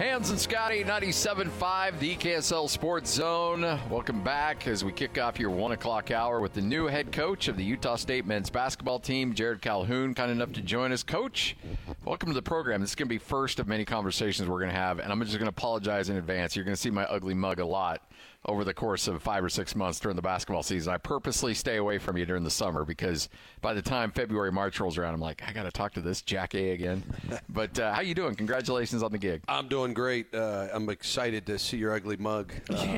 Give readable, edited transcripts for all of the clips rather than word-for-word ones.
Hans and Scotty, 97.5, the KSL Sports Zone. Welcome back as we kick off your 1 o'clock hour with the new head coach of the Utah State men's basketball team, Jared Calhoun, kind enough to join us. Coach, welcome to the program. This is going to be first of many conversations we're going to have, and I'm just going to apologize in advance. You're going to see my ugly mug a lot over the course of 5 or 6 months during the basketball season. I purposely stay away from you during the summer because by the time February, March rolls around, I'm like, I got to talk to this Jack A again. But how you doing? Congratulations on the gig. I'm doing great. I'm excited to see your ugly mug.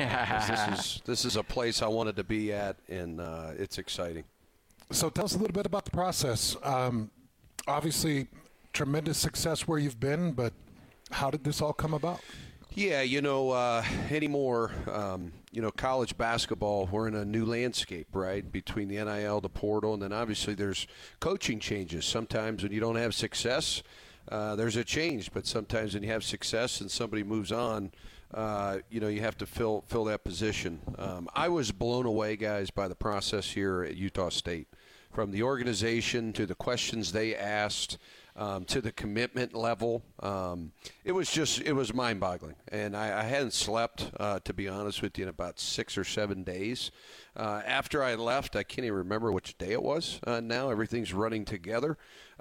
This is a place I wanted to be at, and it's exciting. So tell us a little bit about the process. Obviously, tremendous success where you've been, but how did this all come about? Yeah, anymore, college basketball, we're in a new landscape, right, between the NIL, the portal, and then obviously there's coaching changes. Sometimes when you don't have success, there's a change, but sometimes when you have success and somebody moves on, you have to fill that position. I was blown away, guys, by the process here at Utah State. From the organization to the questions they asked, to the commitment level, it was mind-boggling. And I hadn't slept, to be honest with you, in about 6 or 7 days. After I left, I can't even remember which day it was. Now everything's running together.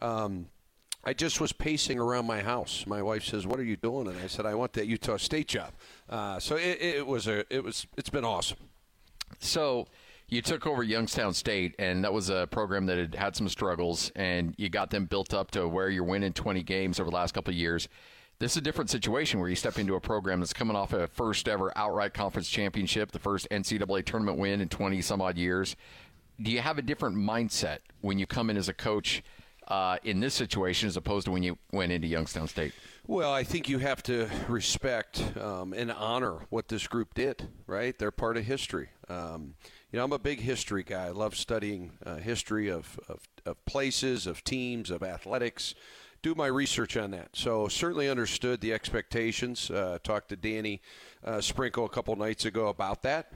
I just was pacing around my house. My wife says, "What are you doing?" And I said, "I want that Utah State job." So it's been awesome. So you took over Youngstown State, and that was a program that had some struggles, and you got them built up to where you're winning 20 games over the last couple of years. This is a different situation where you step into a program that's coming off a first-ever outright conference championship, the first NCAA tournament win in 20-some-odd years. Do you have a different mindset when you come in as a coach in this situation as opposed to when you went into Youngstown State? Well, I think you have to respect and honor what this group did, right? They're part of history. I'm a big history guy. I love studying history of places, of teams, of athletics. Do my research on that. So certainly understood the expectations. Talked to Danny Sprinkle a couple nights ago about that.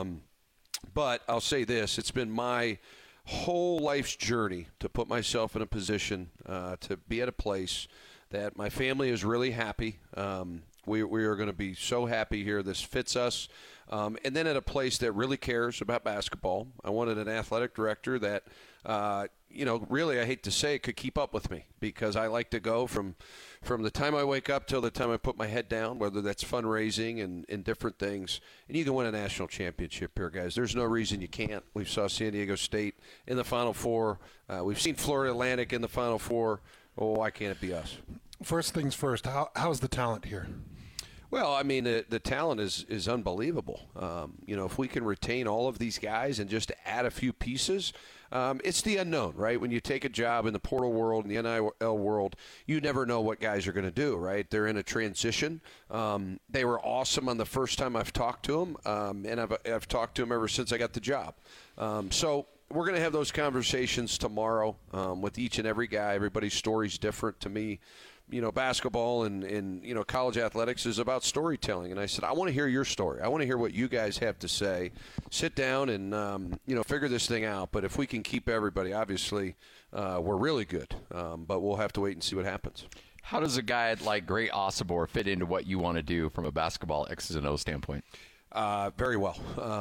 But I'll say this. It's been my whole life's journey to put myself in a position to be at a place that my family is really happy. We are going to be so happy here. This fits us. And then at a place that really cares about basketball. I wanted an athletic director that, really, I hate to say it, could keep up with me because I like to go from the time I wake up till the time I put my head down, whether that's fundraising and different things. And you can win a national championship here, guys. There's no reason you can't. We saw San Diego State in the Final Four. We've seen Florida Atlantic in the Final Four. Oh, why can't it be us? First things first, how's the talent here? Well, I mean, the talent is unbelievable. If we can retain all of these guys and just add a few pieces, it's the unknown, right? When you take a job in the portal world, in the NIL world, you never know what guys are going to do, right? They're in a transition. They were awesome on the first time I've talked to them, and I've talked to them ever since I got the job. So we're going to have those conversations tomorrow with each and every guy. Everybody's story's different. To me, basketball and college athletics is about storytelling. And I said, I want to hear your story. I want to hear what you guys have to say. Sit down and, figure this thing out. But if we can keep everybody, obviously, we're really good. But we'll have to wait and see what happens. How does a guy like Gray Osobor fit into what you want to do from a basketball X's and O's standpoint? Very well.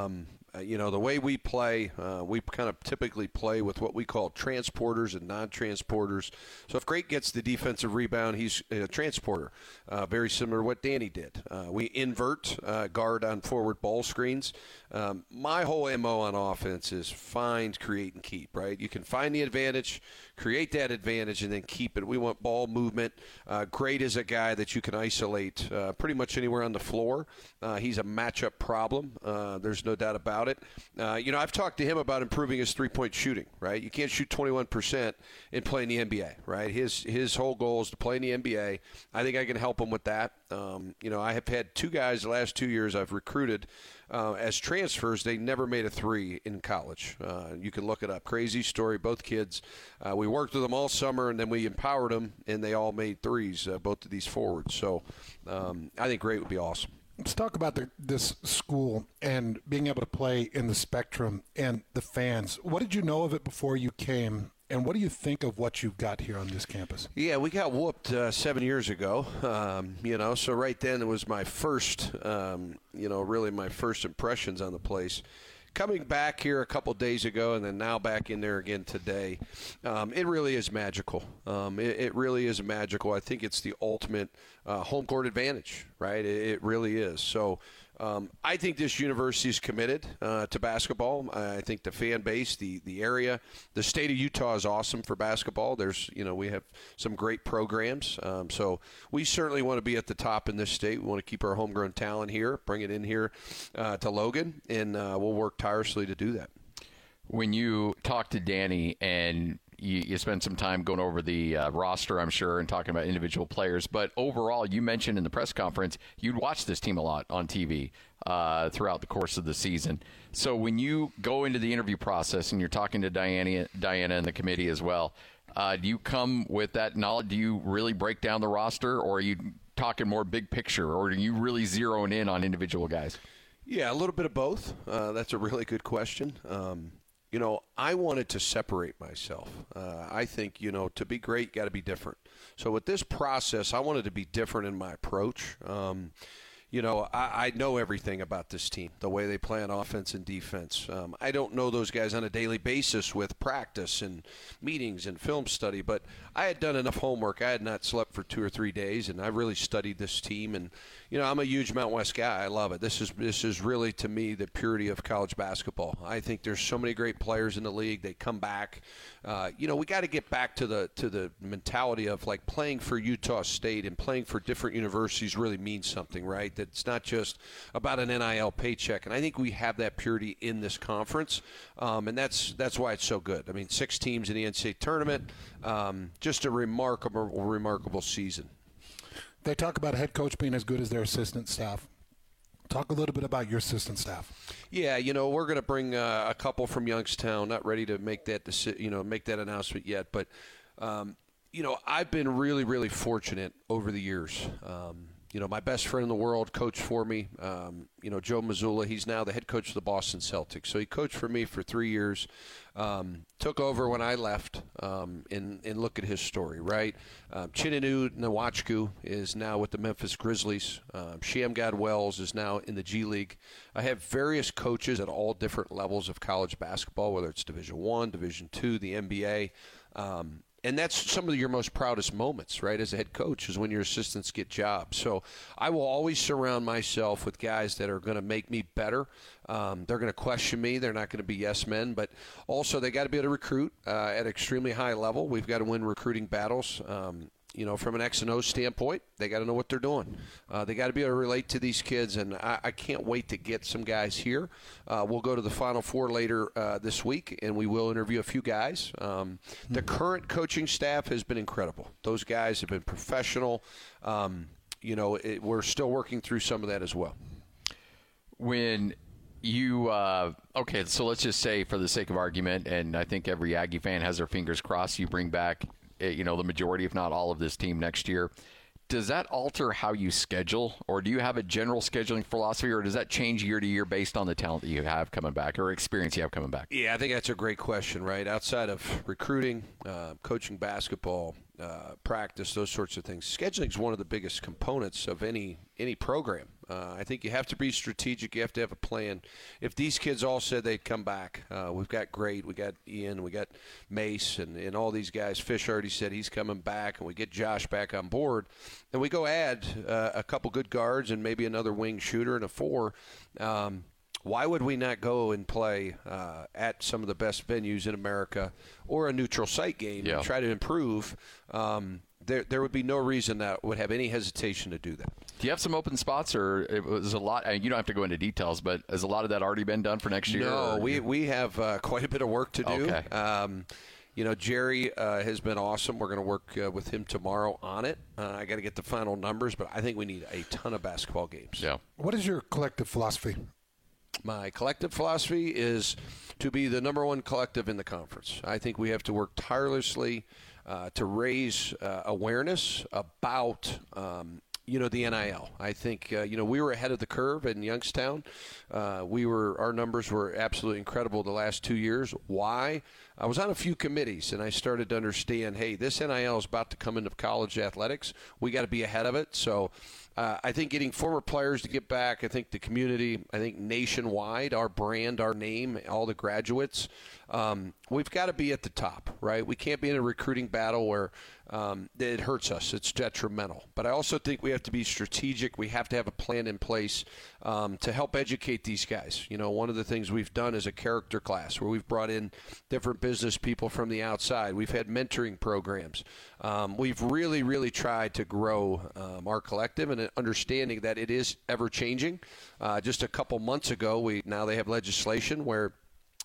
The way we play, we kind of typically play with what we call transporters and non-transporters. So if Great gets the defensive rebound, he's a transporter, very similar to what Danny did. We invert guard on forward ball screens. My whole MO on offense is find, create, and keep, right? You can find the advantage, create that advantage, and then keep it. We want ball movement. Great is a guy that you can isolate pretty much anywhere on the floor. He's a matchup problem. There's no doubt about it. I've talked to him about improving his three-point shooting, right? You can't shoot 21% and play in the NBA, right? His whole goal is to play in the NBA. I think I can help him with that. I have had two guys the last 2 years I've recruited as transfers. They never made a three in college. You can look it up. Crazy story. Both kids. We worked with them all summer, and then we empowered them, and they all made threes, both of these forwards. So I think Great would be awesome. Let's talk about this school and being able to play in the Spectrum and the fans. What did you know of it before you came, And what do you think of what you've got here on this campus? Yeah, we got whooped 7 years ago, so right then it was my first, really my first impressions on the place. Coming back here a couple days ago and then now back in there again today, it really is magical. It really is magical. I think it's the ultimate home court advantage, right? It really is. So I think this university is committed to basketball. I think the fan base, the area, the state of Utah is awesome for basketball. We have some great programs. So we certainly want to be at the top in this state. We want to keep our homegrown talent here, bring it in here to Logan, and we'll work tirelessly to do that. When you talk to Danny and you spend some time going over the roster, I'm sure, and talking about individual players. But overall, you mentioned in the press conference you'd watch this team a lot on TV throughout the course of the season. So when you go into the interview process and you're talking to Diana and the committee as well, do you come with that knowledge? Do you really break down the roster, or are you talking more big picture, or are you really zeroing in on individual guys? Yeah, a little bit of both. That's a really good question. I wanted to separate myself. I think, to be great, you got to be different. So with this process, I wanted to be different in my approach. I know everything about this team, the way they play on offense and defense. I don't know those guys on a daily basis with practice and meetings and film study, but I had done enough homework. I had not slept for 2 or 3 days, and I really studied this team. And, I'm a huge Mountain West guy. I love it. This is really, to me, the purity of college basketball. I think there's so many great players in the league. They come back. We got to get back to the mentality of, like, playing for Utah State and playing for different universities really means something, right? It's not just about an NIL paycheck, and I think we have that purity in this conference, and that's why it's so good. I mean, 6 teams in the NCAA tournament, just a remarkable season. They talk about a head coach being as good as their assistant staff. Talk a little bit about your assistant staff. Yeah, we're going to bring a couple from Youngstown. Not ready to make that make that announcement yet, but I've been really, really fortunate over the years. My best friend in the world coached for me, Joe Mazzulla. He's now the head coach of the Boston Celtics. So he coached for me for 3 years, took over when I left, and look at his story, right? Chinanu Nwachukwu is now with the Memphis Grizzlies. Shamgad Wells is now in the G League. I have various coaches at all different levels of college basketball, whether it's Division I, Division II, the NBA. And that's some of your most proudest moments, right, as a head coach, is when your assistants get jobs. So I will always surround myself with guys that are going to make me better. They're going to question me. They're not going to be yes men. But also they got to be able to recruit at an extremely high level. We've got to win recruiting battles. From an X and O standpoint, they got to know what they're doing. They got to be able to relate to these kids, and I can't wait to get some guys here. We'll go to the Final Four later this week, and we will interview a few guys. The current coaching staff has been incredible. Those guys have been professional. We're still working through some of that as well. When you so let's just say, for the sake of argument, and I think every Aggie fan has their fingers crossed, you bring back the majority, if not all, of this team next year. Does that alter how you schedule, or do you have a general scheduling philosophy, or does that change year to year based on the talent that you have coming back or experience you have coming back? Yeah, I think that's a great question, right? Outside of recruiting, coaching basketball, practice, those sorts of things, scheduling is one of the biggest components of any program. I think you have to be strategic. You have to have a plan. If these kids all said they'd come back, we've got Great, we got Ian, we got Mace, and all these guys. Fish already said he's coming back, and we get Josh back on board, and we go add a couple good guards and maybe another wing shooter and a 4. Why would we not go and play at some of the best venues in America, or a neutral site game and try to improve? There would be no reason that would have any hesitation to do that. Do you have some open spots, or it was a lot? You don't have to go into details, but has a lot of that already been done for next year? No, we have quite a bit of work to do. Okay. Jerry has been awesome. We're going to work with him tomorrow on it. I got to get the final numbers, but I think we need a ton of basketball games. Yeah. What is your collective philosophy? My collective philosophy is to be the number one collective in the conference. I think we have to work tirelessly to raise awareness about the NIL. I think, we were ahead of the curve in Youngstown. Our numbers were absolutely incredible the last 2 years. Why? I was on a few committees, and I started to understand, hey, this NIL is about to come into college athletics. We got to be ahead of it. So I think getting former players to get back, I think the community, I think nationwide, our brand, our name, all the graduates, we've got to be at the top, right? We can't be in a recruiting battle where it hurts us. It's detrimental. But I also think we have to be strategic. We have to have a plan in place to help educate these guys. One of the things we've done is a character class where we've brought in different business people from the outside. We've had mentoring programs. We've really, really tried to grow our collective and understanding that it is ever changing. Just a couple months ago, now they have legislation where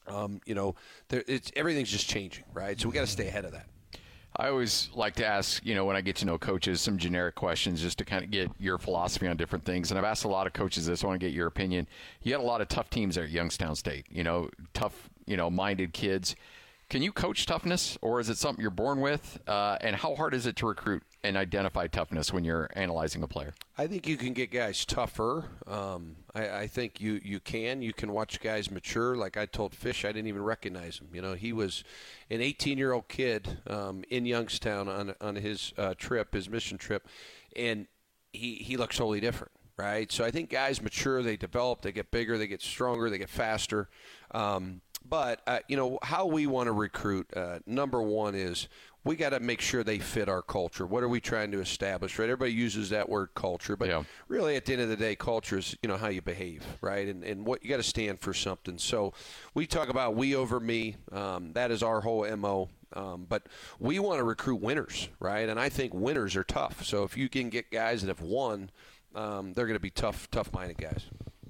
everything's just changing, right? So we got to stay ahead of that. I always like to ask, when I get to know coaches, some generic questions just to kind of get your philosophy on different things. And I've asked a lot of coaches this. I want to get your opinion. You had a lot of tough teams there at Youngstown State, tough, minded kids. Can you coach toughness, or is it something you're born with? And how hard is it to recruit and identify toughness when you're analyzing a player? I think you can get guys tougher. I think you can. You can watch guys mature. Like I told Fish, I didn't even recognize him. He was an 18-year-old kid in Youngstown on his trip, his mission trip, and he looks totally different, right? So I think guys mature, they develop, they get bigger, they get stronger, they get faster. But how we want to recruit, number one is we got to make sure they fit our culture. What are we trying to establish, right? Everybody uses that word culture, but really at the end of the day, culture is, how you behave, right? And what you got to stand for something. So we talk about we over me. That is our whole MO. But we want to recruit winners, right? And I think winners are tough. So if you can get guys that have won, they're going to be tough-minded guys.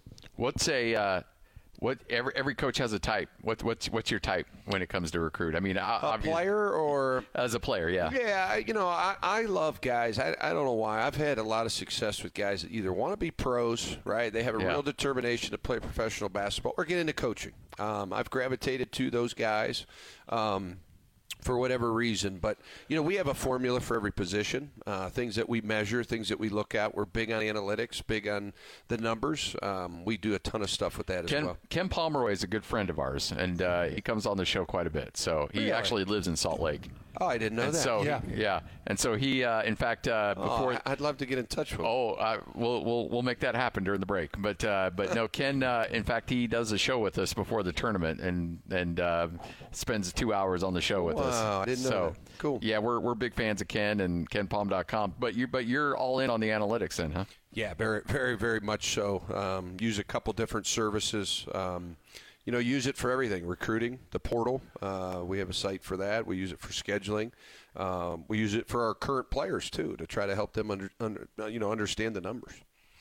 Every coach has a type. What's your type when it comes to recruit? I mean, a player or as a player, yeah. Yeah, I love guys. I don't know why. I've had a lot of success with guys that either want to be pros, right? They have a real determination to play professional basketball or get into coaching. I've gravitated to those guys. For whatever reason. But, we have a formula for every position, things that we measure, things that we look at. We're big on analytics, big on the numbers. We do a ton of stuff with that as well. Ken Pomeroy is a good friend of ours, and he comes on the show quite a bit. So he actually lives in Salt Lake. Oh, I didn't know that. So, yeah. And so he, in fact, before I'd love to get in touch with him. We'll make that happen during the break. But no, Ken, in fact, he does a show with us before the tournament and spends 2 hours on the show with us. Wow, I didn't know that. Cool. Yeah, we're big fans of Ken and KenPalm.com. But you're all in on the analytics then, huh? Yeah, very, very, very much so. Use a couple different services. Use it for everything. Recruiting, the portal. We have a site for that. We use it for scheduling. We use it for our current players, too, to try to help them understand the numbers.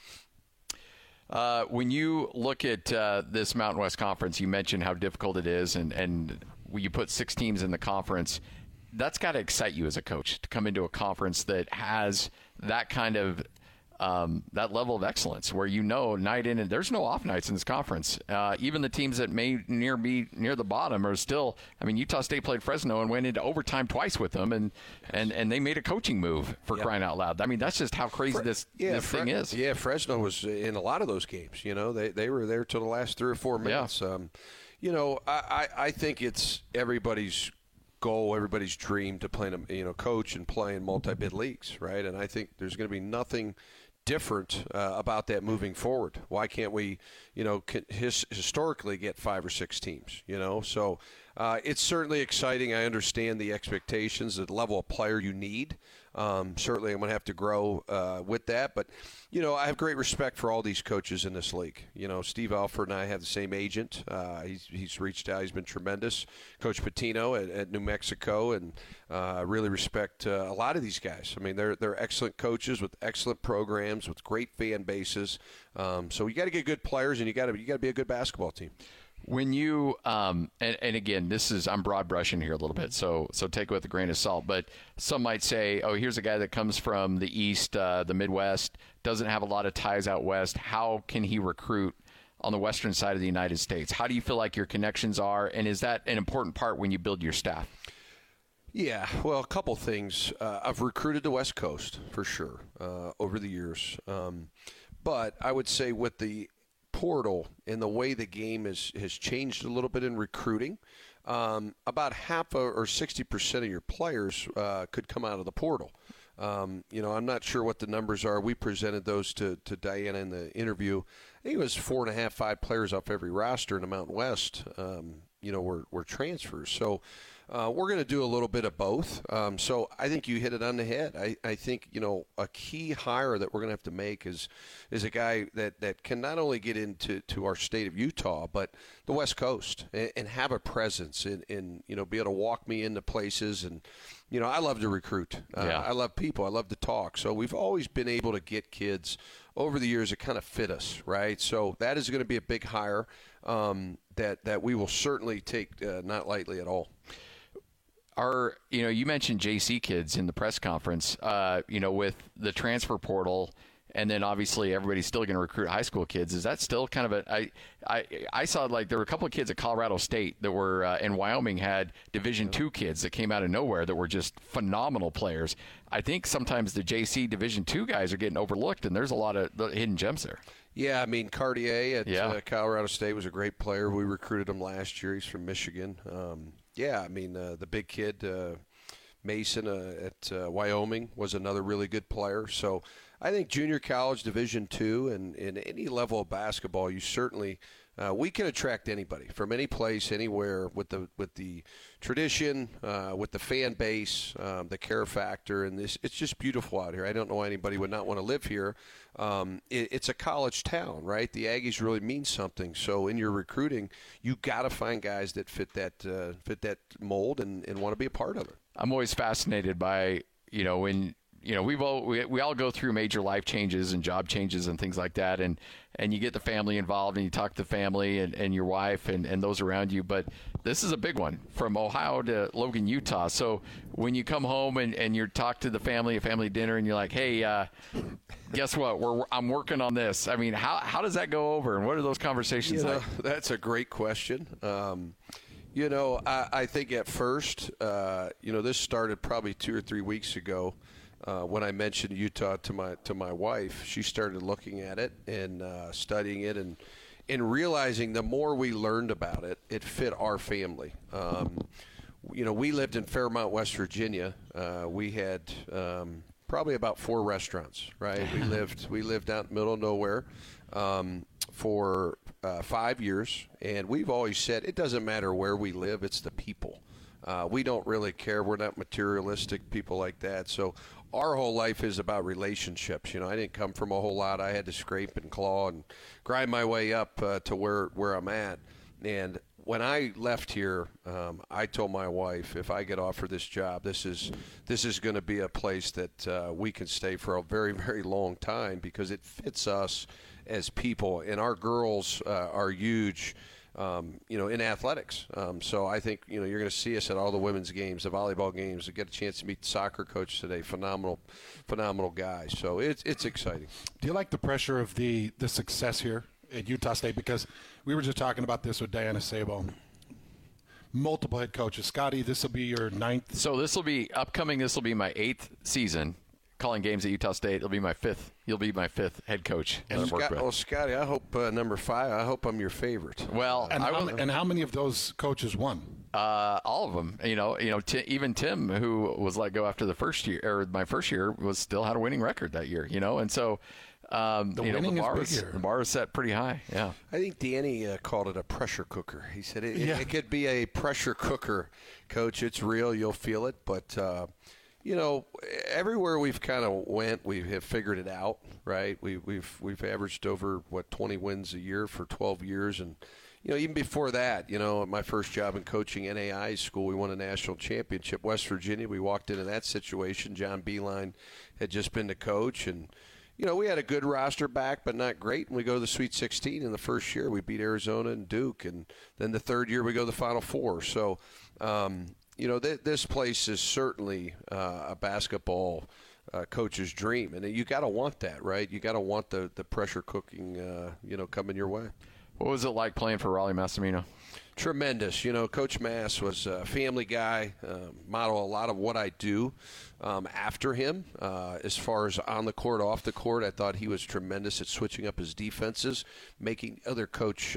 When you look at this Mountain West Conference, you mentioned how difficult it is, and you put 6 teams in the conference. That's got to excite you as a coach to come into a conference that has that kind of that level of excellence where night in and there's no off nights in this conference. Even the teams that may be near the bottom are still. I mean, Utah State played Fresno and went into overtime twice with them, and they made a coaching move for crying out loud. I mean, that's just how crazy this thing is. Yeah, Fresno was in a lot of those games. They were there till the last 3 or 4 minutes. I think it's everybody's goal, everybody's dream to play, coach and play in multi-bid leagues, right? And I think there's going to be nothing different about that moving forward. Why can't we, historically get 5 or 6 teams, So it's certainly exciting. I understand the expectations, the level of player you need. Certainly I'm going to have to grow with that. But, I have great respect for all these coaches in this league. Steve Alford and I have the same agent. He's reached out. He's been tremendous. Coach Patino at New Mexico. And really respect a lot of these guys. I mean, they're excellent coaches with excellent programs, with great fan bases. So you got to get good players, and you got to be a good basketball team. When you and again, I'm broad brushing here a little bit, so take it with a grain of salt. But some might say, oh, here's a guy that comes from the East, the Midwest, doesn't have a lot of ties out West. How can he recruit on the western side of the United States? How do you feel like your connections are, and is that an important part when you build your staff? Yeah, well, a couple things. I've recruited the West Coast for sure over the years. But I would say with the portal and the way the game has changed a little bit in recruiting, about half or 60% of your players could come out of the portal. I'm not sure what the numbers are. We presented those to Diana in the interview. I think it was 4.5, 5 players off every roster in the Mountain West, were transfers. So we're going to do a little bit of both. So I think you hit it on the head. I think, a key hire that we're going to have to make is a guy that can not only get into our state of Utah, but the West Coast and have a presence and be able to walk me into places. And, I love to recruit. I love people. I love to talk. So we've always been able to get kids over the years that kind of fit us, right? So that is going to be a big hire that we will certainly take not lightly at all. You mentioned JC kids in the press conference, with the transfer portal, and then obviously everybody's still going to recruit high school kids. Is that still kind of I saw like there were a couple of kids at Colorado State that were in Wyoming had Division II kids that came out of nowhere that were just phenomenal players. I think sometimes the JC Division II guys are getting overlooked, and there's a lot of hidden gems there. Yeah, I mean, Cartier at Colorado State was a great player. We recruited him last year. He's from Michigan. The big kid, Mason at Wyoming, was another really good player. So I think junior college, Division II, and in any level of basketball, you certainly we can attract anybody from any place, anywhere with the tradition, with the fan base, the care factor, and it's just beautiful out here. I don't know why anybody would not want to live here. It's a college town, right? The Aggies really mean something. So in your recruiting, you got to find guys that fit that mold and want to be a part of it. I'm always fascinated by when. We all go through major life changes and job changes and things like that, and you get the family involved, and you talk to the family and your wife and those around you. But this is a big one, from Ohio to Logan, Utah. So when you come home and you talk to the family at family dinner, and you're like, hey, guess what? I'm working on this. I mean, how does that go over, and what are those conversations like? That's a great question. I think at first, this started probably 2 or 3 weeks ago. When I mentioned Utah to my wife, she started looking at it and studying it and realizing the more we learned about it, it fit our family. We lived in Fairmont, West Virginia. We had probably about 4 restaurants, right? We lived out in the middle of nowhere for 5 years, and we've always said it doesn't matter where we live, it's the people. We don't really care. We're not materialistic people like that. So our whole life is about relationships. I didn't come from a whole lot. I had to scrape and claw and grind my way up to where I'm at. And when I left here, I told my wife, if I get offered this job, this is going to be a place that we can stay for a very, very long time because it fits us as people. And our girls are huge. In athletics. So I think, you're going to see us at all the women's games, the volleyball games. I get a chance to meet the soccer coach today. Phenomenal guy. So it's exciting. Do you like the pressure of the success here at Utah State? Because we were just talking about this with Diana Sabo. Multiple head coaches. Scotty, this will be your 9th. So this will be my 8th season calling games at Utah State. It'll be my 5th. You'll be my 5th head coach. Scotty, I hope number 5. I hope I'm your favorite. Well, and how many of those coaches won? All of them. Even Tim, who was let go after the first year, or my first year, still had a winning record that year. And so the bar is set pretty high. Yeah, I think Danny called it a pressure cooker. He said it could be a pressure cooker, Coach. It's real. You'll feel it, but. Everywhere we've kind of went, we have figured it out, right? We've averaged over 20 wins a year for 12 years, and even before that, at my first job in coaching NAI school, we won a national championship. West Virginia, we walked into that situation. John Beeline had just been the coach, and we had a good roster back, but not great. And we go to the Sweet 16 in the first year. We beat Arizona and Duke, and then the third year we go to the Final Four. So. This place is certainly a basketball coach's dream, and you got to want that, right? You got to want the pressure cooking, coming your way. What was it like playing for Rollie Massimino? Tremendous. Coach Mass was a family guy, model a lot of what I do after him. As far as on the court, off the court, I thought he was tremendous at switching up his defenses, making other coach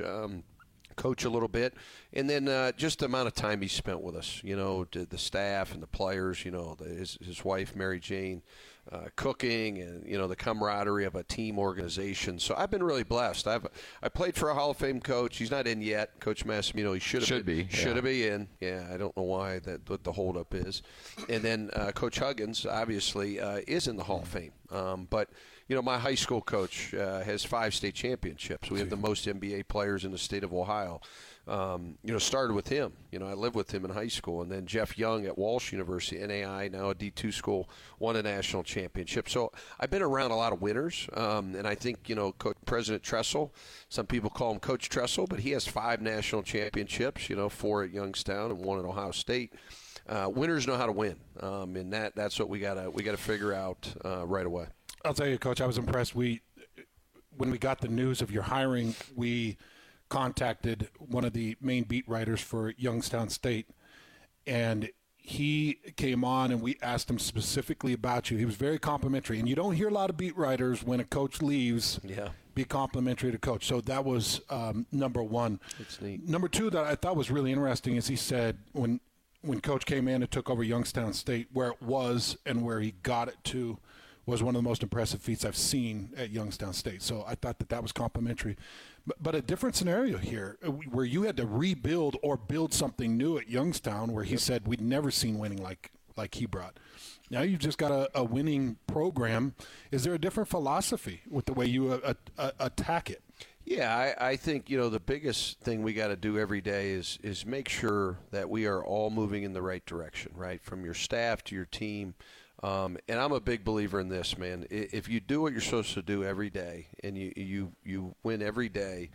a little bit, and then just the amount of time he spent with us, the staff and the players, his wife, Mary Jane, cooking, and, the camaraderie of a team organization. So I've been really blessed. I played for a Hall of Fame coach. He's not in yet, Coach Massimino. He should be in. Yeah, I don't know why what the holdup is. And then Coach Huggins, obviously, is in the Hall of Fame. But my high school coach has 5 state championships. We have the most NBA players in the state of Ohio. Started with him. I lived with him in high school. And then Jeff Young at Walsh University, NAI, now a D2 school, won a national championship. So I've been around a lot of winners. And I think, President Tressel, some people call him Coach Tressel, but he has 5 national championships, 4 at Youngstown and 1 at Ohio State. Winners know how to win. And that's what we gotta figure out right away. I'll tell you, Coach, I was impressed. When we got the news of your hiring, we contacted one of the main beat writers for Youngstown State, and he came on and we asked him specifically about you. He was very complimentary, and you don't hear a lot of beat writers when a coach leaves be complimentary to coach. So that was number one. It's neat. Number two that I thought was really interesting is he said when Coach came in and took over Youngstown State, where it was and where he got it to was one of the most impressive feats I've seen at Youngstown State. So I thought that was complimentary. But a different scenario here where you had to rebuild or build something new at Youngstown, where he said we'd never seen winning like he brought. Now you've just got a winning program. Is there a different philosophy with the way you attack it? Yeah, I think, the biggest thing we got to do every day is make sure that we are all moving in the right direction, right? From your staff to your team. And I'm a big believer in this, man. If you do what you're supposed to do every day and you win every day,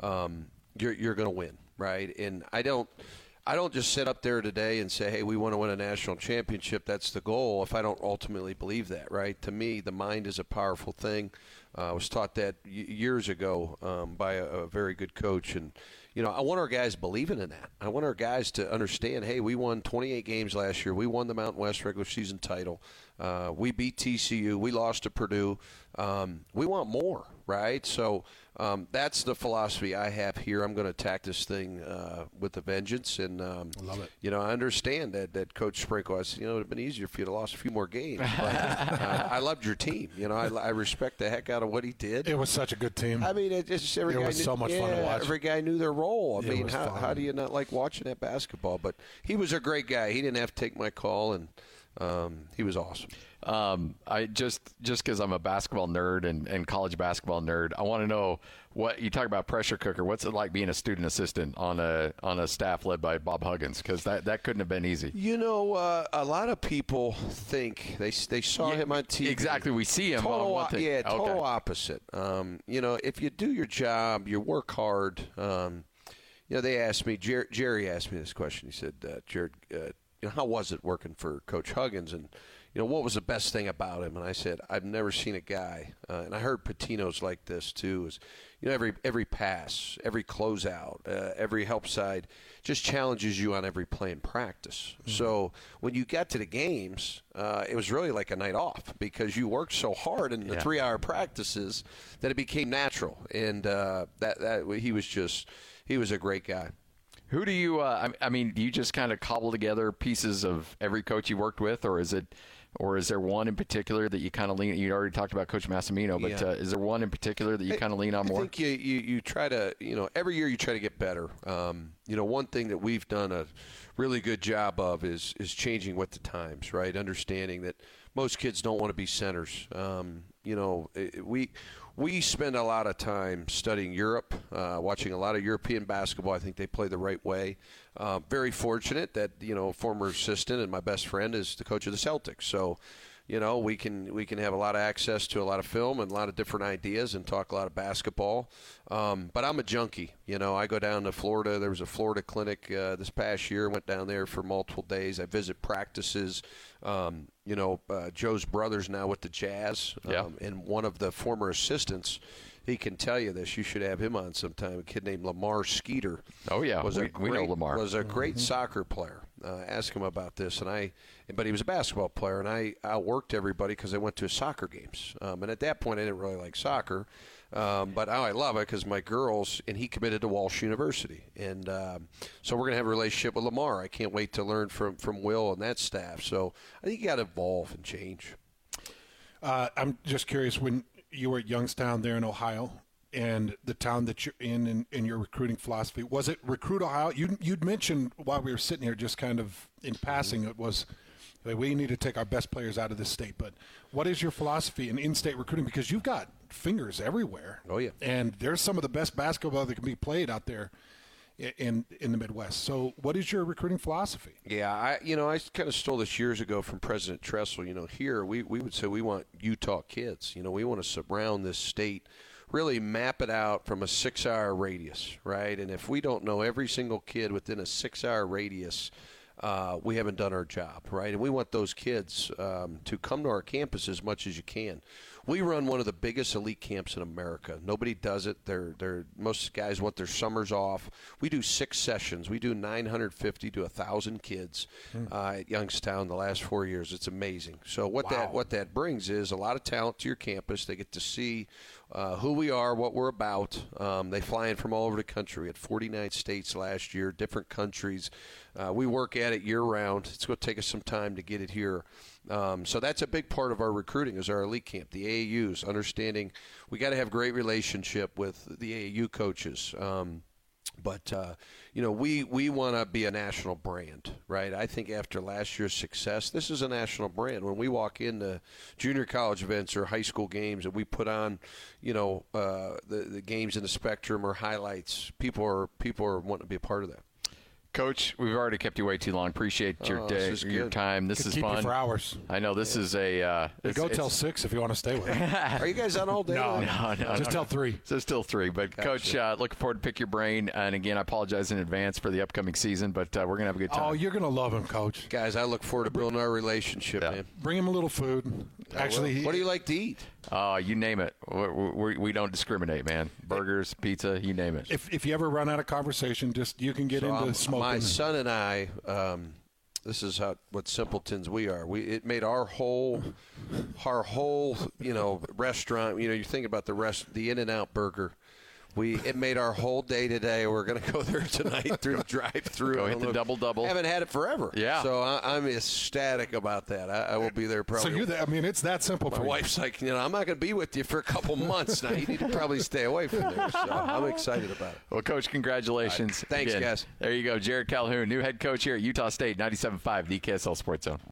you're going to win, right? And I don't just sit up there today and say, hey, we want to win a national championship. That's the goal, if I don't ultimately believe that, right? To me, the mind is a powerful thing. I was taught that years ago by a very good coach. And, I want our guys believing in that. I want our guys to understand, hey, we won 28 games last year. We won the Mountain West regular season title. We beat TCU. We lost to Purdue. We want more, right? So that's the philosophy I have here. I'm going to attack this thing with a vengeance. And, I love it. I understand that Coach Sprinkle, it would have been easier if you'd have lost a few more games. But I loved your team. I respect the heck out of what he did. It was such a good team. I mean, it was so much fun to watch. Every guy knew their role. I mean, how do you not like watching that basketball? But he was a great guy. He didn't have to take my call, and he was awesome. I just because I'm a basketball nerd and college basketball nerd, I want to know what you talk about pressure cooker. What's it like being a student assistant on a staff led by Bob Huggins? Because that couldn't have been easy. A lot of people think they saw him on TV. Exactly, we see him on one thing. Yeah, total opposite. If you do your job, you work hard. They asked me. Jerry asked me this question. He said, "Jared, how was it working for Coach Huggins?" And what was the best thing about him? And I said, I've never seen a guy, and I heard Patino's like this too, is every pass, every closeout, every help side just challenges you on every play in practice. Mm-hmm. So when you got to the games, it was really like a night off because you worked so hard in the 3-hour practices that it became natural. And he was a great guy. Who do you? Do you just kind of cobble together pieces of every coach you worked with, or is there one in particular that you kind of lean? You already talked about Coach Massimino, but is there one in particular that you kind of lean on more? I think you try to, every year you try to get better. One thing that we've done a really good job of is changing with the times, right? Understanding that most kids don't want to be centers. We spend a lot of time studying Europe, watching a lot of European basketball. I think they play the right way. Very fortunate that, former assistant and my best friend is the coach of the Celtics. So, we can have a lot of access to a lot of film and a lot of different ideas and talk a lot of basketball. But I'm a junkie. I go down to Florida. There was a Florida clinic this past year. Went down there for multiple days. I visit practices. Joe's brother's now with the Jazz, and one of the former assistants he can tell you this. You should have him on sometime. A kid named Lamar Skeeter. Oh, yeah. We know Lamar. Was a great soccer player. Ask him about this. But he was a basketball player, and I outworked everybody because I went to his soccer games. And at that point, I didn't really like soccer. But now I love it because my girls, and he committed to Walsh University. And so we're going to have a relationship with Lamar. I can't wait to learn from Will and that staff. So I think you got to evolve and change. I'm just curious, when you were at Youngstown there in Ohio and the town that you're in your recruiting philosophy, was it Recruit Ohio? You'd mentioned while we were sitting here just kind of in passing, it was we need to take our best players out of this state. But what is your philosophy in in-state recruiting? Because you've got fingers everywhere. Oh, yeah. And there's some of the best basketball that can be played out there in the Midwest. So what is your recruiting philosophy? Yeah, I kind of stole this years ago from President Tressel. Here we would say we want Utah kids. We want to surround this state, really map it out from a 6-hour radius, right? And if we don't know every single kid within a 6-hour radius, we haven't done our job, right? And we want those kids to come to our campus as much as you can. We run one of the biggest elite camps in America. Nobody does it. Most guys want their summers off. We do 6 sessions. We do 950 to 1,000 kids at Youngstown the last 4 years. It's amazing. So what that brings is a lot of talent to your campus. They get to see who we are, what we're about. They fly in from all over the country. We had 49 states last year, different countries. We work at it year-round. It's going to take us some time to get it here. So that's a big part of our recruiting is our elite camp, the AAUs, understanding we got to have great relationship with the AAU coaches. But we want to be a national brand, right? I think after last year's success, this is a national brand. When we walk into junior college events or high school games and we put on, the games in the Spectrum or highlights, people are wanting to be a part of that. Coach, we've already kept you way too long. Appreciate your your time. This is keep fun. You for hours. I know this is a. Go till 6 if you want to stay with us. Are you guys on all day? No. Just till 3. So still 3. But gotcha. Coach, looking forward to pick your brain. And again, I apologize in advance for the upcoming season, but we're gonna have a good time. Oh, you're gonna love him, Coach. Guys, I look forward to building our relationship, man. Bring him a little food. Actually, what do you like to eat? You name it. We don't discriminate, man. Burgers, pizza, you name it. If you ever run out of conversation, you can get into smoking. My son and I, this is what simpletons we are. It made our whole restaurant. You think about the In-N-Out burger. It made our whole day today. We're going to go there tonight through the drive-through. Go hit the double-double. Haven't had it forever. Yeah. So I'm ecstatic about that. I will be there probably. So it's that simple for you. My wife's like, I'm not going to be with you for a couple months now. You need to probably stay away from there. So I'm excited about it. Well, Coach, congratulations. Right. Thanks, guys. There you go. Jared Calhoun, new head coach here at Utah State, 97.5, the KSL Sports Zone.